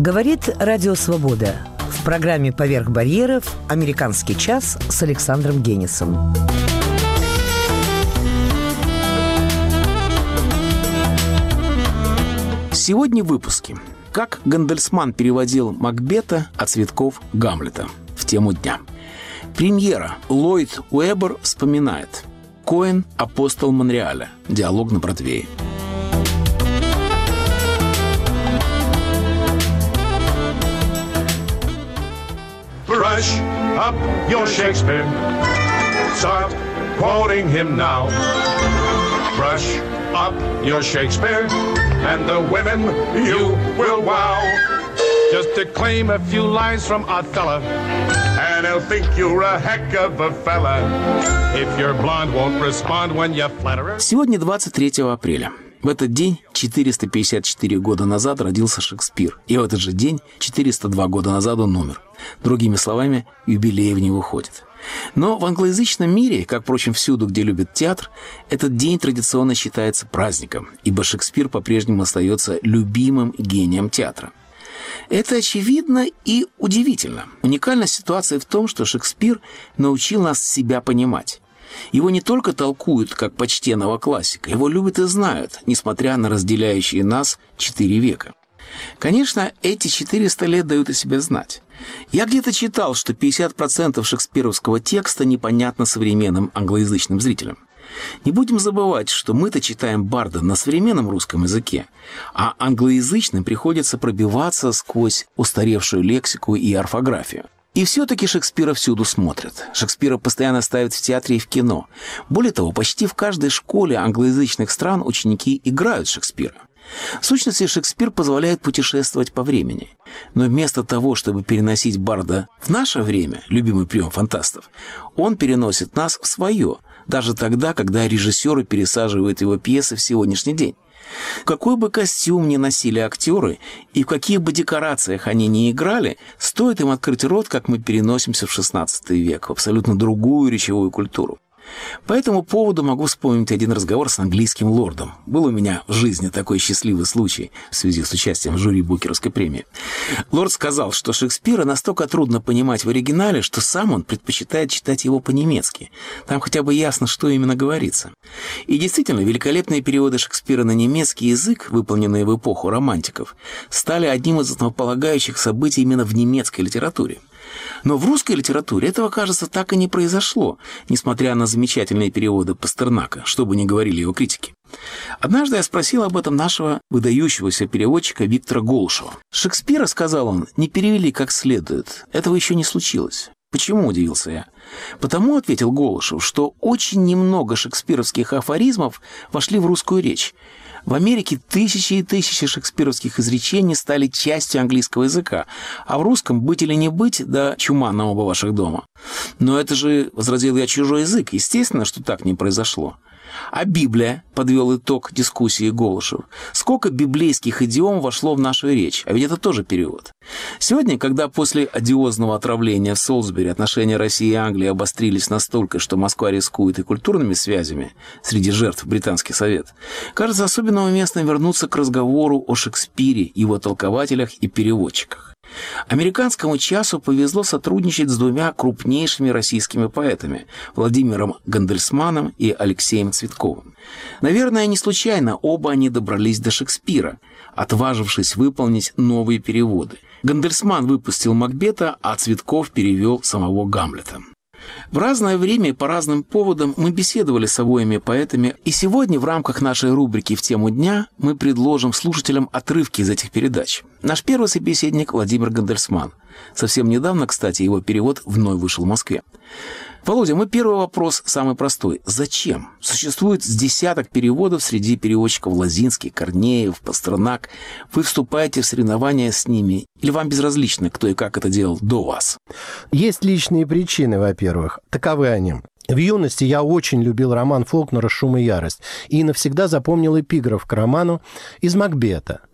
Говорит Радио Свобода. В программе «Поверх барьеров» «Американский час» с Александром Генисом. Сегодня в выпуске. Как Гандельсман переводил Макбета, а Цветков – Гамлета. В тему дня. Премьера. Ллойд Уэббер вспоминает. Коэн – апостол Монреаля. Диалог на Бродвее. Brush up your Shakespeare. Start quoting him now. Brush up your Shakespeare, and the women you will wow. Just declaim a few lines from Othello, and they'll think you're a heck of a fella. If your blonde won't respond when you flatter her. Сегодня 23 апреля. В этот день 454 года назад родился Шекспир. И в этот же день 402 года назад он умер. Другими словами, юбилеев не выходит. Но в англоязычном мире, как, впрочем, всюду, где любят театр, этот день традиционно считается праздником, ибо Шекспир по-прежнему остается любимым гением театра. Это очевидно и удивительно. Уникальная ситуация в том, что Шекспир научил нас себя понимать. Его не только толкуют как почтенного классика, его любят и знают, несмотря на разделяющие нас 4 века. Конечно, эти 400 лет дают о себе знать. Я где-то читал, что 50% шекспировского текста непонятно современным англоязычным зрителям. Не будем забывать, что мы-то читаем Барда на современном русском языке, а англоязычным приходится пробиваться сквозь устаревшую лексику и орфографию. И все-таки Шекспира всюду смотрят. Шекспира постоянно ставят в театре и в кино. Более того, почти в каждой школе англоязычных стран ученики играют Шекспира. В сущности, Шекспир позволяет путешествовать по времени. Но вместо того, чтобы переносить Барда в наше время, любимый прием фантастов, он переносит нас в свое, даже тогда, когда режиссеры пересаживают его пьесы в сегодняшний день. Какой бы костюм ни носили актеры и в каких бы декорациях они ни играли, стоит им открыть рот, как мы переносимся в XVI век, в абсолютно другую речевую культуру. По этому поводу могу вспомнить один разговор с английским лордом. Был у меня в жизни такой счастливый случай в связи с участием в жюри Букеровской премии. Лорд сказал, что Шекспира настолько трудно понимать в оригинале, что сам он предпочитает читать его по-немецки. Там хотя бы ясно, что именно говорится. И действительно, великолепные переводы Шекспира на немецкий язык, выполненные в эпоху романтиков, стали одним из основополагающих событий именно в немецкой литературе. Но в русской литературе этого, кажется, так и не произошло, несмотря на замечательные переводы Пастернака, что бы ни говорили его критики. Однажды я спросил об этом нашего выдающегося переводчика Виктора Голышева. Шекспира, сказал он, не перевели как следует. Этого еще не случилось. Почему, удивился я? Потому, ответил Голышев, что очень немного шекспировских афоризмов вошли в русскую речь. В Америке тысячи и тысячи шекспировских изречений стали частью английского языка, а в русском быть или не быть, да чума на оба ваших дома. Но это же, возразил я, чужой язык. Естественно, что так не произошло. А Библия, подвел итог дискуссии Голышев, сколько библейских идиом вошло в нашу речь, а ведь это тоже перевод. Сегодня, когда после одиозного отравления в Солсбери отношения России и Англии обострились настолько, что Москва рискует и культурными связями среди жертв Британский совет, кажется особенно уместно вернуться к разговору о Шекспире, его толкователях и переводчиках. Американскому часу повезло сотрудничать с 2 крупнейшими российскими поэтами – Владимиром Гандельсманом и Алексеем Цветковым. Наверное, не случайно оба они добрались до Шекспира, отважившись выполнить новые переводы. Гандельсман выпустил Макбета, а Цветков перевел самого Гамлета. В разное время и по разным поводам мы беседовали с обоими поэтами, и сегодня в рамках нашей рубрики «В тему дня» мы предложим слушателям отрывки из этих передач. Наш первый собеседник – Владимир Гандельсман. Совсем недавно, кстати, его перевод вновь вышел в Москве. Володя, мой первый вопрос самый простой. Зачем? Существует с десяток переводов среди переводчиков Лозинский, Корнеев, Пастернак. Вы вступаете в соревнования с ними? Или вам безразлично, кто и как это делал до вас? Есть личные причины, во-первых. Таковы они. В юности я очень любил роман Фолкнера «Шум и ярость» и навсегда запомнил эпиграф к роману из «Макбета».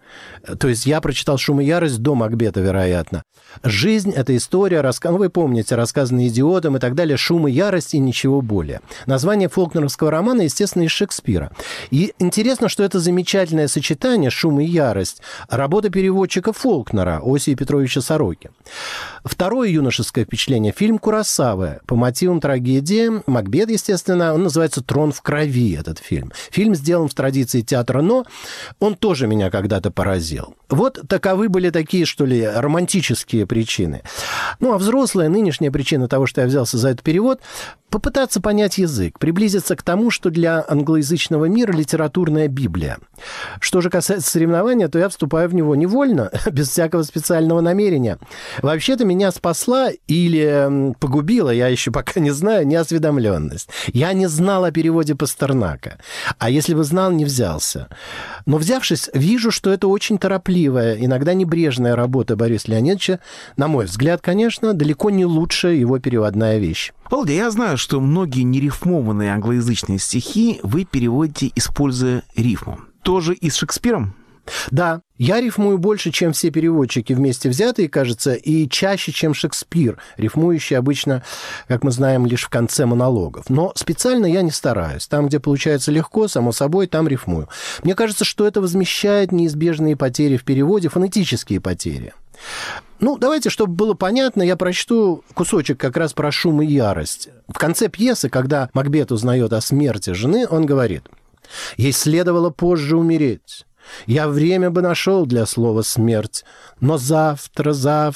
То есть я прочитал «Шум и ярость» до Макбета, вероятно. «Жизнь» — это история, вы помните, рассказанная идиотом и так далее, «Шум и ярость» и ничего более. Название фолкнеровского романа, естественно, из Шекспира. И интересно, что это замечательное сочетание «Шум и ярость» — работа переводчика Фолкнера, Осии Петровича Сороки. Второе юношеское впечатление — фильм Куросавы по мотивам трагедии «Макбет», естественно, он называется «Трон в крови», этот фильм. Фильм сделан в традиции театра «Но», он тоже меня когда-то поразил. Вот таковы были такие, что ли, романтические причины. Ну, а взрослая нынешняя причина того, что я взялся за этот перевод — попытаться понять язык, приблизиться к тому, что для англоязычного мира литературная Библия. Что же касается соревнования, то я вступаю в него невольно, без всякого специального намерения. Вообще-то меня спасла или погубила, я еще пока не знаю, неосведомленность. Я не знал о переводе Пастернака. А если бы знал, не взялся. Но взявшись, вижу, что это очень торопливая, иногда небрежная работа Бориса Леонидовича. На мой взгляд, конечно, далеко не лучшая его переводная вещь. Володя, я знаю, что многие нерифмованные англоязычные стихи вы переводите, используя рифму. Тоже и с Шекспиром? Да, я рифмую больше, чем все переводчики вместе взятые, кажется, и чаще, чем Шекспир, рифмующий обычно, как мы знаем, лишь в конце монологов. Но специально я не стараюсь. Там, где получается легко, само собой, там рифмую. Мне кажется, что это возмещает неизбежные потери в переводе, фонетические потери. Ну, давайте, чтобы было понятно, я прочту кусочек как раз про «Шум и ярость». В конце пьесы, когда Макбет узнает о смерти жены, он говорит: «Ей следовало позже умереть. Я время бы нашел для слова «смерть», но завтра,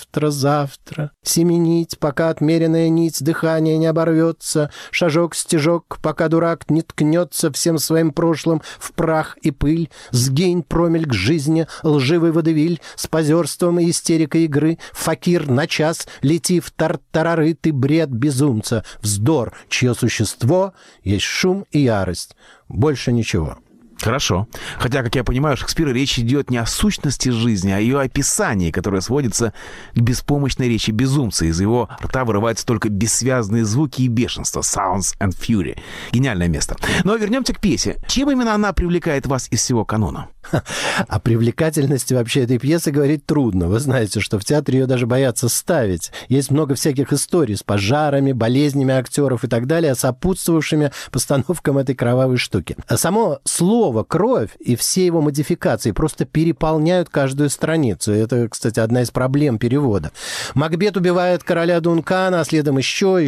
семенить, пока отмеренная нить дыхания не оборвется, шажок-стежок, пока дурак не ткнется всем своим прошлым в прах и пыль, сгинь промельк жизни, лживый водевиль, с позерством и истерикой игры, факир на час, лети в тартарары, ты бред безумца, вздор, чье существо есть шум и ярость, больше ничего». Хорошо. Хотя, как я понимаю, Шекспира речь идет не о сущности жизни, а о ее описании, которое сводится к беспомощной речи безумца. Из его рта вырываются только бессвязные звуки и бешенство. Sounds and fury. Гениальное место. Но вернемся к пьесе. Чем именно она привлекает вас из всего канона? О привлекательности вообще этой пьесы говорить трудно. Вы знаете, что в театре ее даже боятся ставить. Есть много всяких историй с пожарами, болезнями актеров и так далее, сопутствовавшими постановкам этой кровавой штуки. А само слово «кровь» и все его модификации просто переполняют каждую страницу. Это, кстати, одна из проблем перевода. Макбет убивает короля Дункана, а следом еще.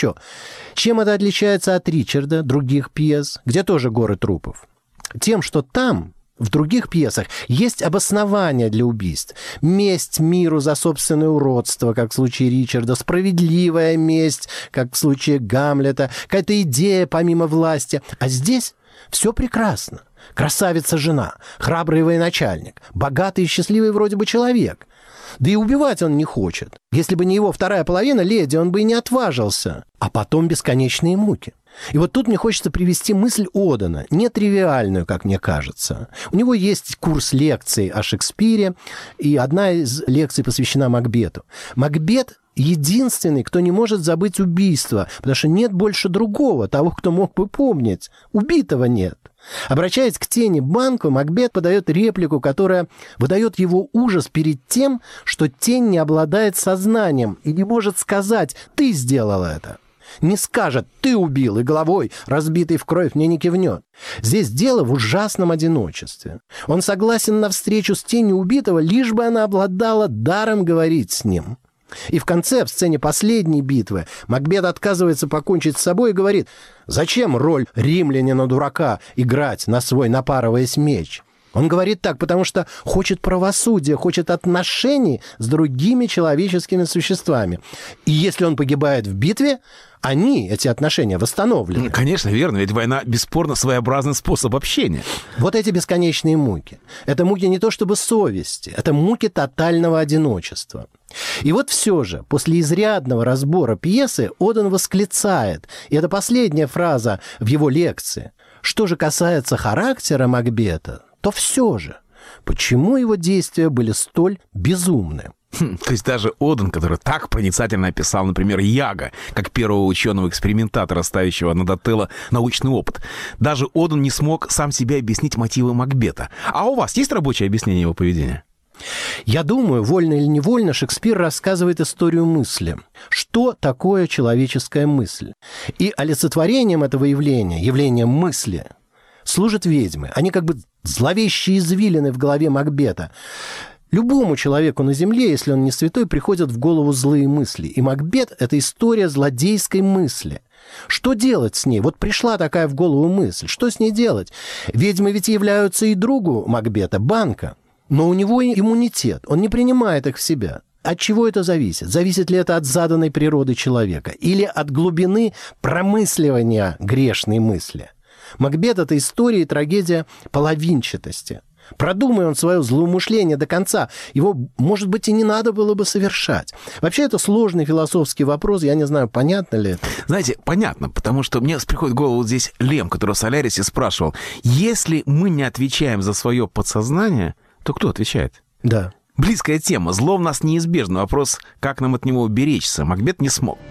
Чем это отличается от Ричарда, других пьес, где тоже горы трупов? Тем, что там, в других пьесах, есть обоснование для убийств. Месть миру за собственное уродство, как в случае Ричарда, справедливая месть, как в случае Гамлета, какая-то идея помимо власти. А здесь все прекрасно. Красавица-жена, храбрый военачальник, богатый и счастливый вроде бы человек. Да и убивать он не хочет. Если бы не его вторая половина, леди, он бы и не отважился. А потом бесконечные муки. И вот тут мне хочется привести мысль Одена, нетривиальную, как мне кажется. У него есть курс лекций о Шекспире, и одна из лекций посвящена Макбету. Макбет единственный, кто не может забыть убийство, потому что нет больше другого, того, кто мог бы помнить. Убитого нет. Обращаясь к тени Банку, Макбет подает реплику, которая выдает его ужас перед тем, что тень не обладает сознанием и не может сказать «ты сделал это». Не скажет «ты убил» и головой, разбитой в кровь, мне не кивнет. Здесь дело в ужасном одиночестве. Он согласен на встречу с тенью убитого, лишь бы она обладала даром говорить с ним. И в конце, в сцене последней битвы, Макбет отказывается покончить с собой и говорит: «Зачем роль римлянина-дурака играть, на свой напарываясь меч?» Он говорит так, потому что хочет правосудия, хочет отношений с другими человеческими существами. И если он погибает в битве, эти отношения восстановлены. Конечно, верно, ведь война бесспорно своеобразный способ общения. Вот эти бесконечные муки. Это муки не то чтобы совести, это муки тотального одиночества. И вот все же, после изрядного разбора пьесы, Оден восклицает, и это последняя фраза в его лекции: что же касается характера Макбета, то все же, почему его действия были столь безумны? То есть даже Оден, который так проницательно описал, например, Яга, как первого ученого-экспериментатора, ставящего над Отелло научный опыт, даже Оден не смог сам себе объяснить мотивы Макбета. А у вас есть рабочее объяснение его поведения? Я думаю, вольно или невольно, Шекспир рассказывает историю мысли. Что такое человеческая мысль? И олицетворением этого явления мысли, служат ведьмы. Они как бы зловещие извилины в голове Макбета. Любому человеку на земле, если он не святой, приходят в голову злые мысли. И Макбет – это история злодейской мысли. Что делать с ней? Вот пришла такая в голову мысль. Что с ней делать? Ведьмы ведь являются и другу Макбета, Банка. Но у него иммунитет, он не принимает их в себя. От чего это зависит? Зависит ли это от заданной природы человека? Или от глубины промысливания грешной мысли? Макбет – это история и трагедия половинчатости. Продумай он свое злоумышление до конца, его, может быть, и не надо было бы совершать. Вообще, это сложный философский вопрос, я не знаю, понятно ли это. Знаете, понятно, потому что мне приходит в голову вот здесь Лем, который в Солярисе спрашивал, если мы не отвечаем за свое подсознание, то кто отвечает? Да. Близкая тема. Зло в нас неизбежно. Вопрос, как нам от него уберечься. Макбет не смог.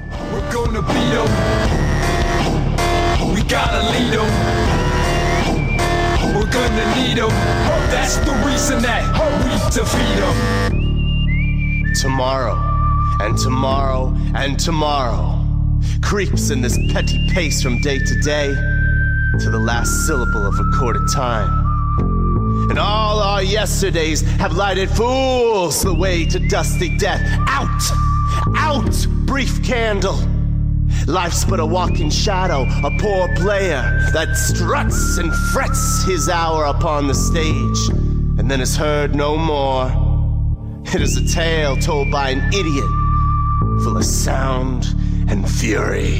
Tomorrow, and tomorrow, and tomorrow creeps in this petty pace from day to day to the last syllable of recorded time. And all our yesterdays have lighted fools the way to dusty death. Out! Out, brief candle! Life's but a walking shadow, a poor player that struts and frets his hour upon the stage, and then is heard no more. It is a tale told by an idiot, full of sound and fury,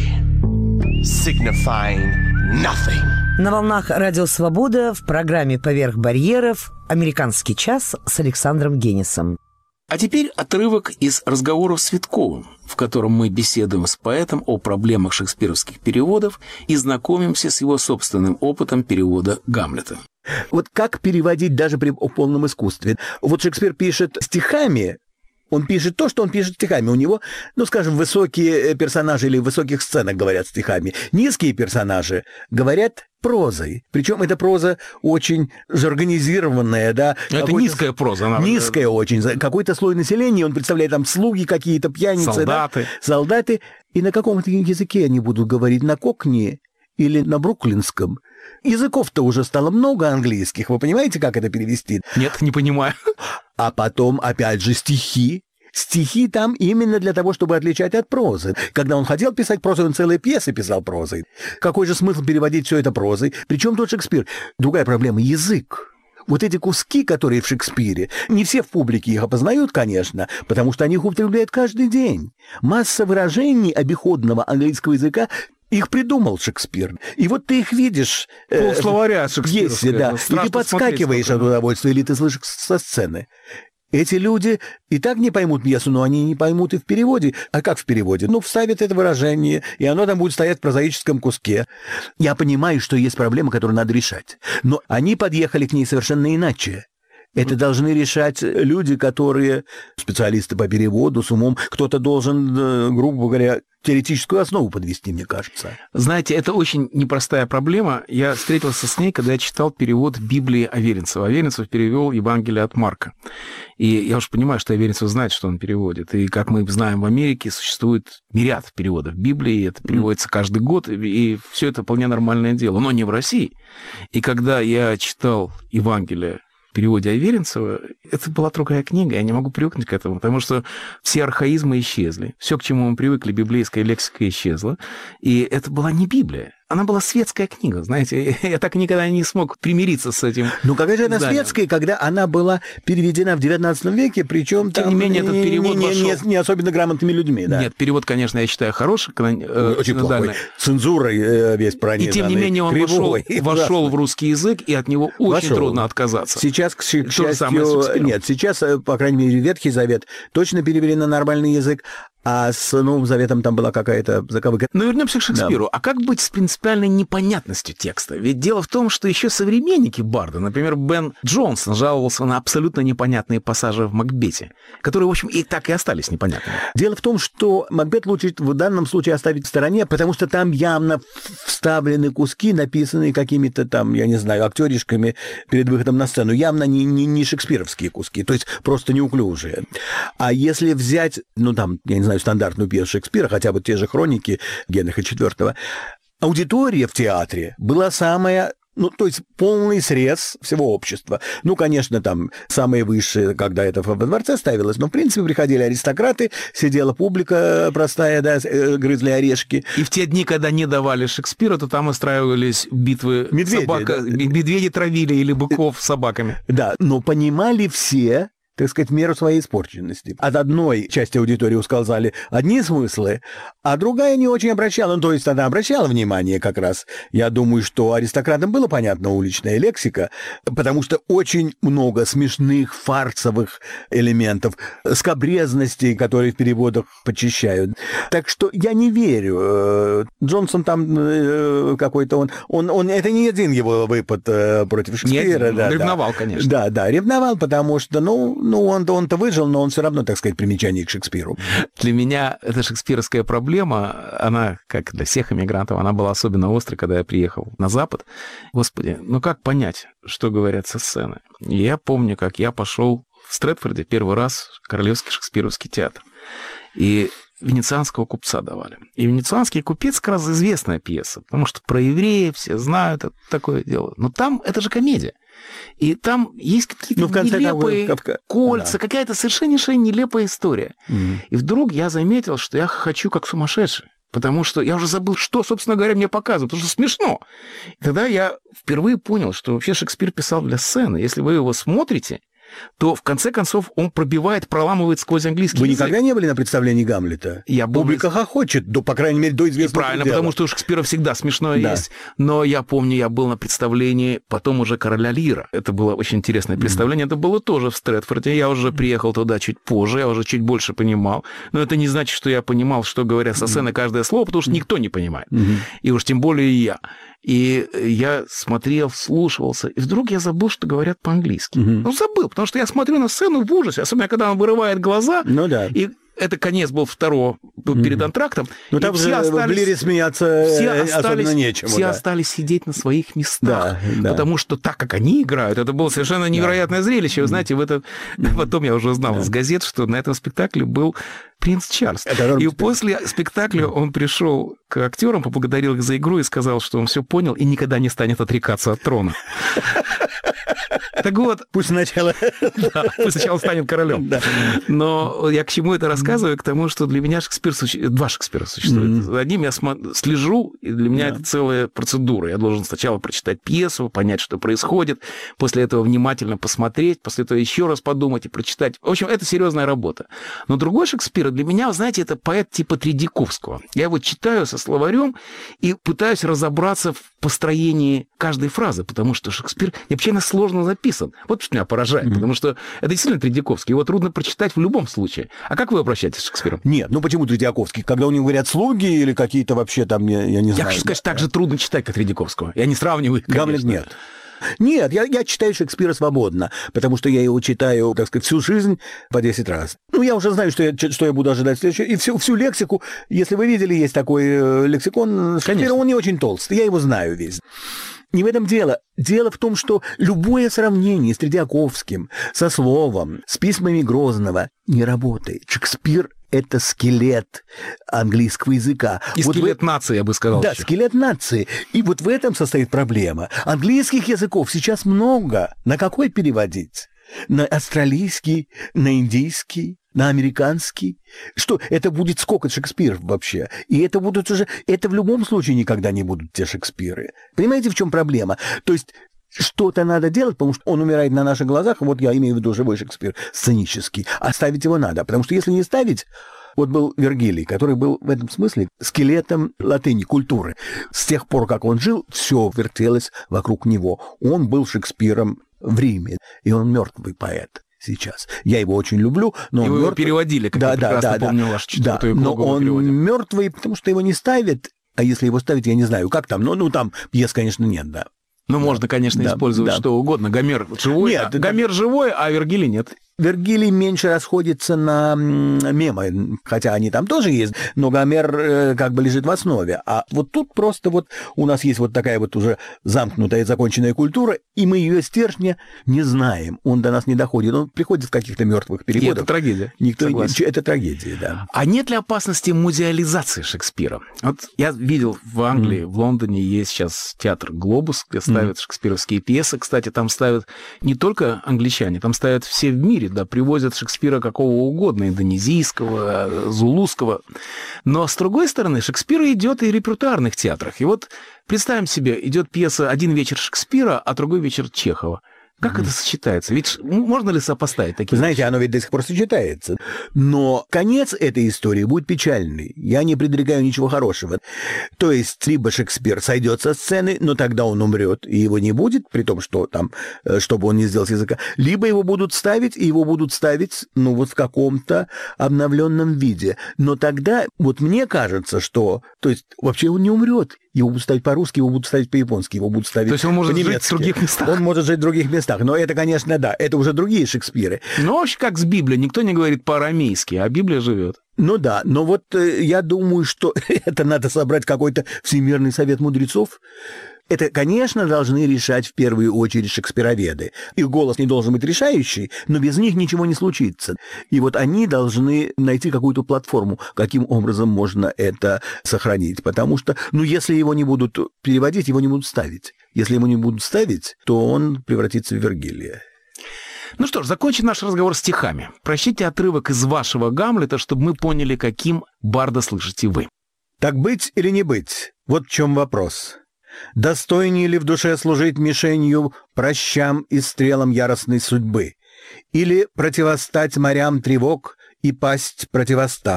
signifying nothing. На волнах Радио Свобода в программе «Поверх барьеров» «Американский час» с Александром Генисом. А теперь отрывок из разговоров с Цветковым, в котором мы беседуем с поэтом о проблемах шекспировских переводов и знакомимся с его собственным опытом перевода Гамлета. Вот как переводить даже при полном искусстве? Вот Шекспир пишет стихами, он пишет то, что он пишет стихами. У него, ну, скажем, высокие персонажи или в высоких сценах говорят стихами. Низкие персонажи говорят прозой. Причем эта проза очень жаргонизированная, да. Это низкая проза. Низкая очень. Какой-то слой населения, он представляет там слуги какие-то, пьяницы. Солдаты. Да? Солдаты. И на каком-то языке они будут говорить? На кокни или на бруклинском? Языков-то уже стало много английских. Вы понимаете, как это перевести? Нет, не понимаю. А потом, опять же, стихи. Стихи там именно для того, чтобы отличать от прозы. Когда он хотел писать прозой, он целые пьесы писал прозой. Какой же смысл переводить все это прозой? Причем тут Шекспир? Другая проблема – язык. Вот эти куски, которые в Шекспире, не все в публике их опознают, конечно, потому что они их употребляют каждый день. Масса выражений обиходного английского языка их придумал Шекспир. И вот ты их видишь... Полсловаря шекспировское. Да. И ты подскакиваешь от удовольствия, или ты слышишь со сцены. Эти люди и так не поймут пьесу, но они не поймут и в переводе. А как в переводе? Ну, вставят это выражение, и оно там будет стоять в прозаическом куске. Я понимаю, что есть проблема, которую надо решать. Но они подъехали к ней совершенно иначе. Это должны решать люди, которые специалисты по переводу, с умом. Кто-то должен, грубо говоря, теоретическую основу подвести, мне кажется. Знаете, это очень непростая проблема. Я встретился с ней, когда я читал перевод Библии Аверинцева. Аверинцев перевел Евангелие от Марка. И я уж понимаю, что Аверинцев знает, что он переводит. И, как мы знаем, в Америке существует мириад переводов Библии. Это переводится каждый год, и все это вполне нормальное дело. Но не в России. И когда я читал Евангелие в переводе Аверинцева, это была другая книга, я не могу привыкнуть к этому, потому что все архаизмы исчезли, все, к чему мы привыкли, библейская лексика исчезла, и это была не Библия. Она была светская книга, знаете, я так никогда не смог примириться с этим. Ну, какая же она светская, когда она была переведена в XIX веке, причем тем не менее, этот перевод не особенно грамотными людьми, да? Нет, перевод, конечно, я считаю, хороший, очень плохой, цензурой весь пронизанный. И тем не менее он вошел в русский язык, и от него очень трудно отказаться. Сейчас, к счастью, нет, сейчас, по крайней мере, Ветхий Завет точно перевели на нормальный язык, А с Новым Заветом там была какая-то заковыка. Но вернемся к Шекспиру. Да. А как быть с принципиальной непонятностью текста? Ведь дело в том, что еще современники Барда, например, Бен Джонсон, жаловался на абсолютно непонятные пассажи в Макбете, которые, в общем, и так и остались непонятными. Дело в том, что Макбет лучше в данном случае оставить в стороне, потому что там явно вставлены куски, написанные какими-то там, я не знаю, актеришками перед выходом на сцену. Явно не шекспировские куски, то есть просто неуклюжие. А если взять, там, я не знаю, стандартную пьесу Шекспира, хотя бы те же хроники Генриха IV, аудитория в театре была самая, то есть полный срез всего общества. Конечно, там самые высшие, когда это во дворце ставилось, но, в принципе, приходили аристократы, сидела публика простая, да, грызли орешки. И в те дни, когда не давали Шекспира, то там устраивались битвы собак, да. Медведи травили или быков с собаками. Да, но понимали все, так сказать, в меру своей испорченности. От одной части аудитории ускользали одни смыслы, а другая не очень обращала. То есть она обращала внимание как раз. Я думаю, что аристократам было понятна уличная лексика, потому что очень много смешных, фарсовых элементов, скабрезностей, которые в переводах почищают. Так что я не верю. Джонсон там какой-то он это не один его выпад против Шекспира. Нет, ревновал, конечно. Да, ревновал, потому что, он-то выжил, но он все равно, так сказать, примечание к Шекспиру. Для меня эта шекспировская проблема, она, как для всех иммигрантов, она была особенно острой, когда я приехал на Запад. Господи, как понять, что говорят со сцены? И я помню, как я пошел в Стрэдфорде первый раз в Королевский шекспировский театр. И «Венецианского купца» давали. И «Венецианский купец» как раз известная пьеса, потому что про евреев все знают, это такое дело. Но там это же комедия. И там есть какие-то нелепые кольца, какая-то совершеннейшая нелепая история. И вдруг я заметил, что я хочу как сумасшедший. Потому что я уже забыл, что, собственно говоря, мне показывают, потому что смешно. И тогда я впервые понял, что вообще Шекспир писал для сцены. Если вы его смотрите, то в конце концов он проламывает сквозь английский язык. Вы никогда не были на представлении Гамлета? Публика хохочет, по крайней мере, до известного Правильно, потому что у Шекспира всегда смешное есть. Но я помню, я был на представлении потом уже «Короля Лира». Это было очень интересное представление. Это было тоже в Стрэдфорде. Я уже приехал туда чуть позже, я уже чуть больше понимал. Но это не значит, что я понимал, что говорят со сцены каждое слово, потому что никто не понимает. И уж тем более я. И я смотрел, вслушивался, и вдруг я забыл, что говорят по-английски. Забыл, потому что я смотрю на сцену в ужасе, особенно когда он вырывает глаза, и это конец был второго перед антрактом. Там все в Лире смеяться особенно нечему. Все остались сидеть на своих местах, потому что так, как они играют, это было совершенно невероятное зрелище. Вы знаете, потом я уже узнал из газет, что на этом спектакле был принц Чарльз. И после спектакля он пришел к актерам, поблагодарил их за игру и сказал, что он все понял и никогда не станет отрекаться от трона. Так вот... Пусть сначала станет королем. Но я к чему это рассказываю? К тому, что для меня два Шекспира существует. За одним я слежу, и для меня это целая процедура. Я должен сначала прочитать пьесу, понять, что происходит, после этого внимательно посмотреть, после этого еще раз подумать и прочитать. В общем, это серьезная работа. Но другой Шекспир для меня, вы знаете, это поэт типа Тредьяковского. Я его читаю со словарем и пытаюсь разобраться в построении каждой фразы, потому что Шекспир необычайно сложно записан. Вот что меня поражает, потому что это действительно Тредьяковский. Его трудно прочитать в любом случае. А как вы обращаетесь с Шекспиром? Нет, почему Тредьяковский? Когда у него говорят слуги или какие-то вообще там, я не знаю. Я хочу сказать, так же трудно читать, как Тредьяковского. Я не сравниваю их, конечно. Гамлет нет. Нет, я читаю Шекспира свободно, потому что я его читаю, так сказать, всю жизнь по 10 раз. Я уже знаю, что я буду ожидать следующего. И всю лексику, если вы видели, есть такой лексикон Шекспира, он не очень толстый, я его знаю весь. Не в этом дело. Дело в том, что любое сравнение с Тредьяковским, со словом, с письмами Грозного не работает. Шекспир — это скелет английского языка. И скелет нации, я бы сказал. Да, еще. Скелет нации. И вот в этом состоит проблема. Английских языков сейчас много. На какой переводить? На австралийский, на индийский, на американский? Что, это будет сколько Шекспиров вообще? И это будут уже... Это в любом случае никогда не будут те Шекспиры. Понимаете, в чем проблема? То есть что-то надо делать, потому что он умирает на наших глазах, вот я имею в виду живой Шекспир, сценический. А ставить его надо, потому что если не ставить... Вот был Вергилий, который был в этом смысле скелетом латыни, культуры. С тех пор, как он жил, все вертелось вокруг него. Он был Шекспиром в Риме, и он мертвый поэт. сейчас. Я его очень люблю, но его переводили, как я прекрасно помню вашу четвертую но он мертвый, потому что его не ставят, а если его ставят, я не знаю, как там, ну там пьес, конечно, нет, да. Ну, можно, конечно, использовать что угодно. Гомер живой, нет, Гомер живой, а Вергилий нет. Вергилий меньше расходится на мемы, хотя они там тоже есть, но Гомер как бы лежит в основе. А вот тут просто вот у нас есть вот такая вот уже замкнутая, законченная культура, и мы ее стержня не знаем. Он до нас не доходит. Он приходит в каких-то мертвых переводах. И это трагедия. Это трагедия, да. А нет ли опасности музеализации Шекспира? Вот я видел в Англии, в Лондоне есть сейчас театр «Глобус», где ставят шекспировские пьесы. Кстати, там ставят не только англичане, там ставят все в мире, да, привозят Шекспира какого угодно, индонезийского, зулусского. Но, с другой стороны, Шекспир идет и в репертуарных театрах. И вот представим себе, идет пьеса «Один вечер Шекспира», а другой вечер Чехова. Как это сочетается? Ведь можно ли сопоставить такие Знаете, вещи? Оно ведь до сих пор сочетается. Но конец этой истории будет печальный. Я не предрекаю ничего хорошего. То есть, либо Шекспир сойдет со сцены, но тогда он умрет, и его не будет, при том, что там, чтобы он не сделал с языка. Либо его будут ставить, и его будут ставить, ну, вот в каком-то обновленном виде. Но тогда, вот мне кажется, что... То есть, вообще он не умрет. Его будут ставить по-русски, его будут ставить по-японски, его будут ставить по-немецки. То есть он может жить в других местах? Он может жить в других местах. Но это, конечно, да, это уже другие Шекспиры. Ну, вообще, как с Библией. Никто не говорит по-арамейски, а Библия живет. Ну да, но вот я думаю, что это надо собрать какой-то Всемирный совет мудрецов. Это, конечно, должны решать в первую очередь шекспироведы. Их голос не должен быть решающий, но без них ничего не случится. И вот они должны найти какую-то платформу, каким образом можно это сохранить. Потому что, ну, если его не будут переводить, его не будут ставить. Если его не будут ставить, то он превратится в Вергилия. Ну что ж, закончим наш разговор стихами. Прочтите отрывок из вашего Гамлета, чтобы мы поняли, каким барда слышите вы. «Так быть или не быть? Вот в чем вопрос. Достойнее ли в душе служить мишенью пращам и стрелам яростной судьбы? Или противостать морям тревог и пасть противостав?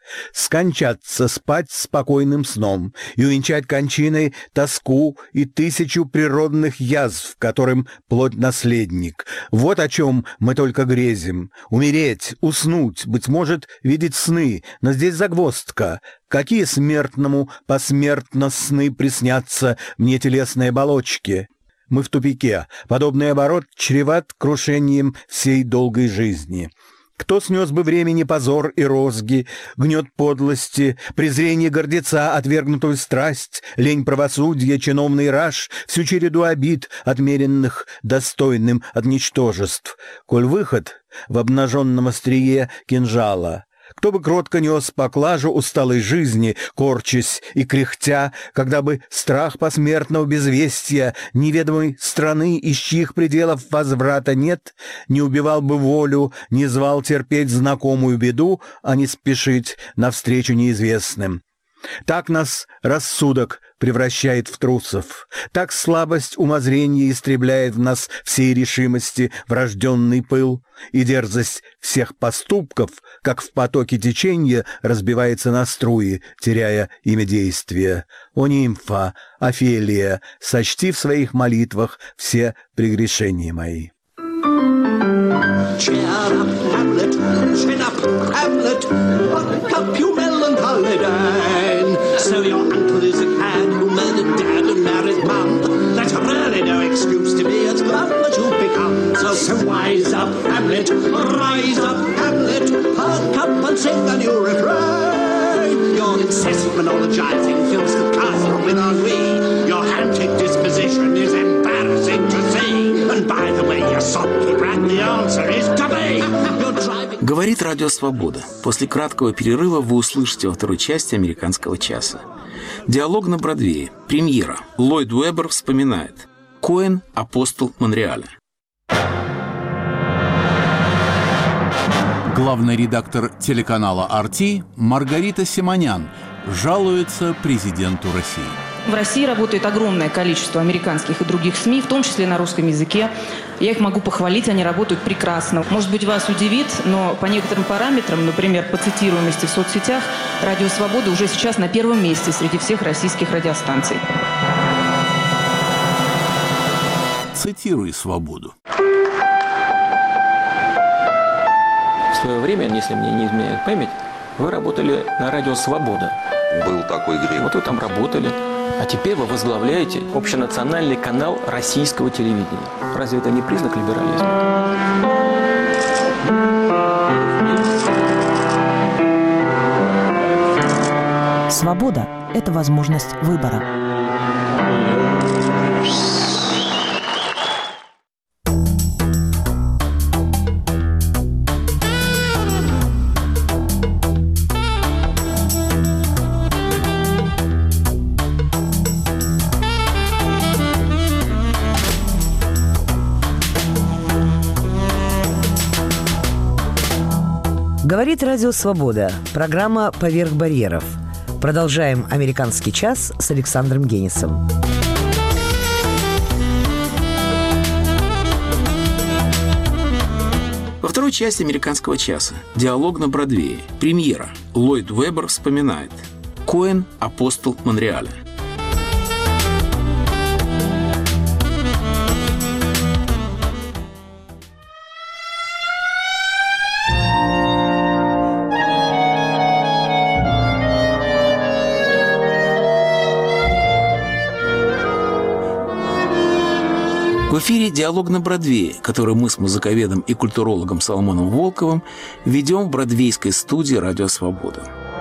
Скончаться, спать спокойным сном и увенчать кончиной тоску и 1000 природных язв, которым плоть наследник. Вот о чем мы только грезим. Умереть, уснуть, быть может, видеть сны, но здесь загвоздка. Какие смертному посмертно сны приснятся мне телесной оболочке? Мы в тупике. Подобный оборот чреват крушением всей долгой жизни. Кто снес бы времени позор и розги, гнет подлости, презрение гордеца, отвергнутую страсть, лень правосудия, чиновный раж, всю череду обид, отмеренных достойным от ничтожеств, коль выход в обнаженном острие кинжала? Кто бы кротко нес поклажу усталой жизни, корчась и кряхтя, когда бы страх посмертного безвестия неведомой страны, из чьих пределов возврата нет, не убивал бы волю, не звал терпеть знакомую беду, а не спешить навстречу неизвестным. Так нас рассудок превращает в трусов, так слабость умозрения истребляет в нас всей решимости врожденный пыл, и дерзость всех поступков, как в потоке течения, разбивается на струи, теряя имя действия. О, нимфа, Офелия, сочти в своих молитвах все прегрешения мои. Cheer up, Hamlet, chin up, Hamlet, buck up, you melancholy Dane. So your uncle is a cad who murdered dad and married mum. That's really no excuse to be as glum as you've become. So wise up, Hamlet, rise up, Hamlet, perk up and sing a new refrain. Your incessant monologizing fills the castle with ennui. Your antic disposition is embarrassing to see. And by the way, you sulky brat, the answer is to be. Говорит Радио Свобода. После краткого перерыва вы услышите во второй части «Американского часа». Диалог на Бродвее. Премьера. Ллойд Уэббер вспоминает. Коэн – апостол Монреаля. Главный редактор телеканала «RT» Маргарита Симонян жалуется президенту России. В России работает огромное количество американских и других СМИ, в том числе на русском языке. Я их могу похвалить, они работают прекрасно. Может быть, вас удивит, но по некоторым параметрам, например, по цитируемости в соцсетях, Радио Свобода уже сейчас на первом месте среди всех российских радиостанций. Цитируй свободу. свое время, если мне не изменяет память, вы работали на радио «Свобода». Был такой грех. Вот вы там работали. А теперь вы возглавляете общенациональный канал российского телевидения. Разве это не признак либерализма? Свобода – это возможность выбора. Говорит Радио Свобода. Программа «Поверх барьеров». Продолжаем «Американский час» с Александром Генисом. Во второй части «Американского часа» диалог на Бродвее. Премьера. Ллойд Уэббер вспоминает. Коэн – апостол Монреаля. В эфире «Диалог на Бродвее», который мы с музыковедом и культурологом Соломоном Волковым ведем в бродвейской студии «Радио Свобода».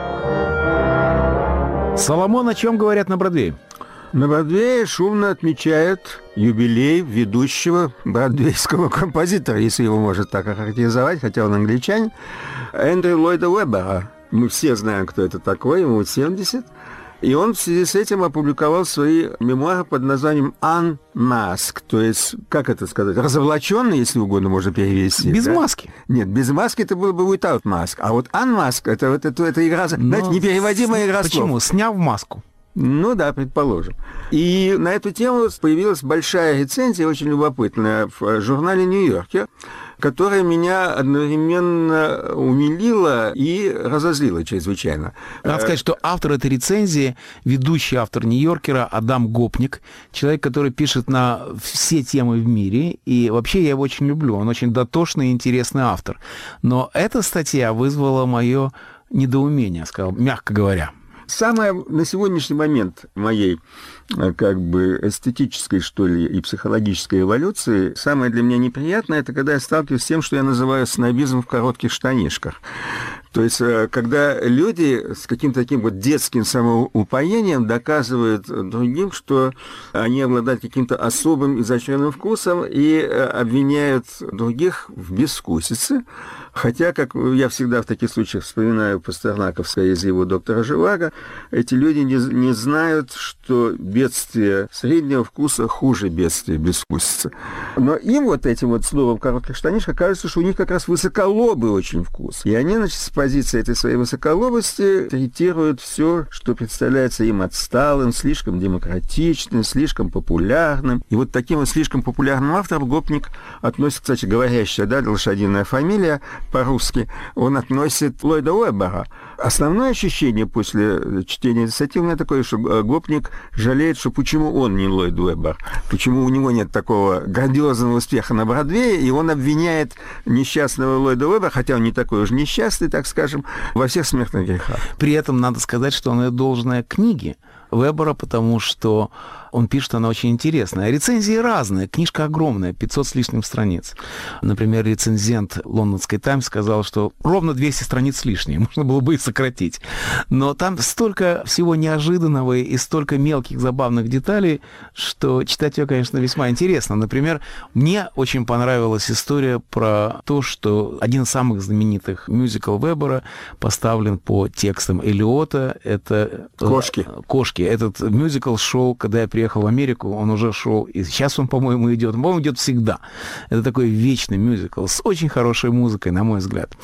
Соломон, о чем говорят на Бродвее? На Бродвее шумно отмечают юбилей ведущего бродвейского композитора, если его можно так охарактеризовать, хотя он англичанин, Эндрю Ллойда Уэббера. Мы все знаем, кто это такой, ему 70. И он в связи с этим опубликовал свои мемуары под названием «Unmasked», то есть, как это сказать, разоблаченный, если угодно, можно перевести. Без маски. Нет, без маски это было бы «Without Mask», а вот «Unmasked» это игра, знаете, непереводимая игра слов. Почему? Сняв маску. Ну да, предположим. И на эту тему появилась большая рецензия, очень любопытная, в журнале «Нью-Йоркер», которая меня одновременно умилила и разозлила чрезвычайно. Надо сказать, что автор этой рецензии, ведущий автор «Нью-Йоркера» Адам Гопник, человек, который пишет на все темы в мире, и вообще я его очень люблю, он очень дотошный и интересный автор. Но эта статья вызвала мое недоумение, сказал, мягко говоря. Самое на сегодняшний момент моей как бы эстетической, что ли, и психологической эволюции, самое для меня неприятное, это когда я сталкиваюсь с тем, что я называю снобизм в коротких штанишках. То есть, когда люди с каким-то таким вот детским самоупоением доказывают другим, что они обладают каким-то особым изощренным вкусом и обвиняют других в безвкусице. Хотя, как я всегда в таких случаях вспоминаю пастернаковское из его «Доктора Живаго», эти люди не знают, что бедствие среднего вкуса хуже бедствия безвкусицы. Но им вот этим вот словом «коротких штанишек» кажется, что у них как раз высоколобый очень вкус. И они, значит, с позиции этой своей высоколобости третируют все, что представляется им отсталым, слишком демократичным, слишком популярным. И вот таким вот слишком популярным автором Гопник относится, кстати, говорящая, да, лошадиная фамилия, по-русски, он относит Ллойда Уэббера. Основное ощущение после чтения этой статьи у меня такое, что Гопник жалеет, что почему он не Ллойд Уэббер, почему у него нет такого грандиозного успеха на Бродвее, и он обвиняет несчастного Ллойда Уэббера, хотя он не такой уж несчастный, так скажем, во всех смертных грехах. При этом надо сказать, что он должное книге Уэббера, потому что он пишет, она очень интересная. Рецензии разные, книжка огромная, 500 с лишним страниц. Например, рецензент лондонской «Таймс» сказал, что ровно 200 страниц с лишним, можно было бы и сократить. Но там столько всего неожиданного и столько мелких забавных деталей, что читать ее, конечно, весьма интересно. Например, мне очень понравилась история про то, что один из самых знаменитых мюзиклов Уэббера поставлен по текстам Эллиота. Это «Кошки». Этот мюзикл шел, когда я приехал в Америку, он уже шел, и сейчас он, по-моему, идет. По-моему, идет всегда. Это такой вечный мюзикл с очень хорошей музыкой, на мой взгляд.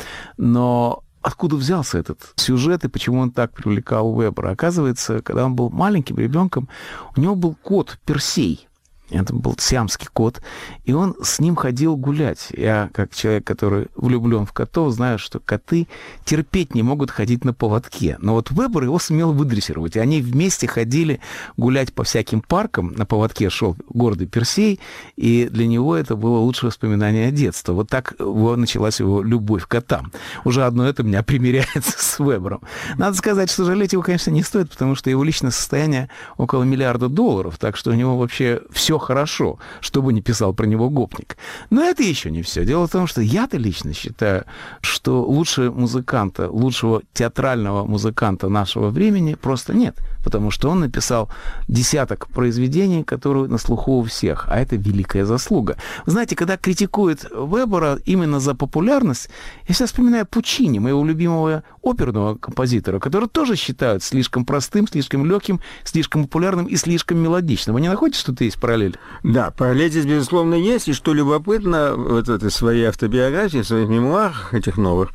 Но откуда взялся этот сюжет и почему он так привлекал Уэббера? Оказывается, когда он был маленьким ребенком, у него был кот Персей. Это был сиамский кот, и он с ним ходил гулять. Я, как человек, который влюблен в котов, знаю, что коты терпеть не могут ходить на поводке. Но вот Вебер его сумел выдрессировать, и они вместе ходили гулять по всяким паркам. На поводке шел гордый Персей, и для него это было лучшее воспоминание детства. Вот так началась его любовь к котам. Уже одно это меня примиряется с Вебером. Надо сказать, что жалеть его, конечно, не стоит, потому что его личное состояние около $1 миллиарда, так что у него вообще все хорошо, что бы ни писал про него гопник. Но это еще не все. Дело в том, что я-то лично считаю, что лучшего музыканта, лучшего театрального музыканта нашего времени просто нет, потому что он написал десяток произведений, которые на слуху у всех, а это великая заслуга. Вы знаете, когда критикуют Вебера именно за популярность, я сейчас вспоминаю Пучини, моего любимого оперного композитора, который тоже считают слишком простым, слишком легким, слишком популярным и слишком мелодичным. Вы не находите, что есть параллель? Да, параллель здесь, безусловно, есть. И что любопытно, вот в этой своей автобиографии, в своих мемуарах этих новых,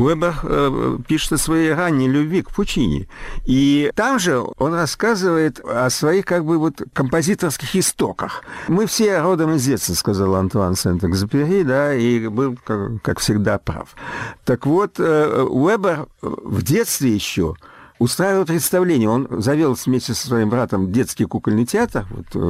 Вебер пишет о своей ранней любви к Пучини. И там же он рассказывает о своих композиторских истоках. Мы все родом из детства, сказал Антуан Сент-Экзюпери, да, и был, как всегда, прав. Так вот, Вебер в детстве еще устраивал представление. Он завел вместе со своим братом детский кукольный театр